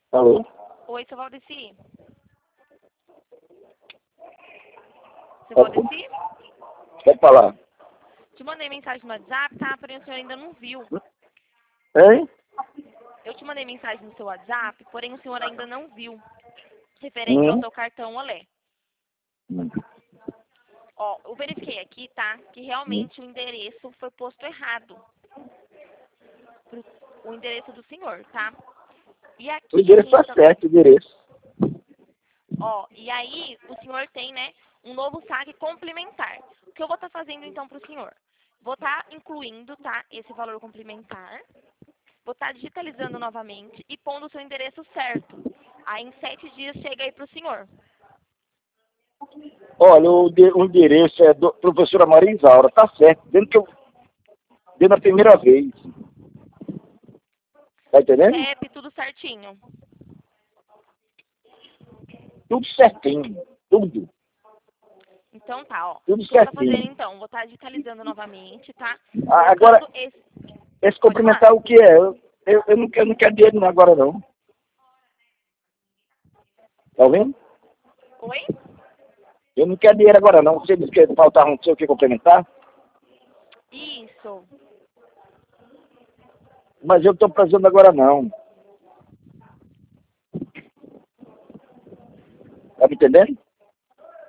Alô? Oi, seu Valdeci. Seu Valdeci? Pode falar. Te mandei mensagem no WhatsApp, tá? Porém o senhor ainda não viu. Hein? Eu te mandei mensagem no seu WhatsApp, porém o senhor ainda não viu. Referente ao Hum. seu cartão Olé. Ó, eu verifiquei aqui, tá? Que realmente o endereço foi posto errado. O endereço do senhor, tá? E O aqui a endereço gente está tá... certo, o endereço. Ó, e aí o senhor tem, né, um novo saque complementar. O que eu vou estar fazendo então para o senhor? Vou estar incluindo, tá, esse valor complementar. Vou estar digitalizando novamente e pondo o seu endereço certo. Aí em 7 dias chega aí para o senhor. Olha, o endereço é do professora Maria Isaura, tá certo. Dentro da primeira vez. Tá entendendo? CEP, tudo certinho. Tudo certinho. Tudo. Então tá, ó. Tudo O que eu vou estar fazendo certinho. então? Vou estar digitalizando novamente, tá? Agora, Colocando esse. esse Pode falar? complementar o que é? Eu não quero dinheiro agora, não. Tá ouvindo? Oi? Eu não quero dinheiro agora, não. Você disse que faltava não sei o que complementar, Isso. mas eu estou precisando agora, não. Tá me entendendo?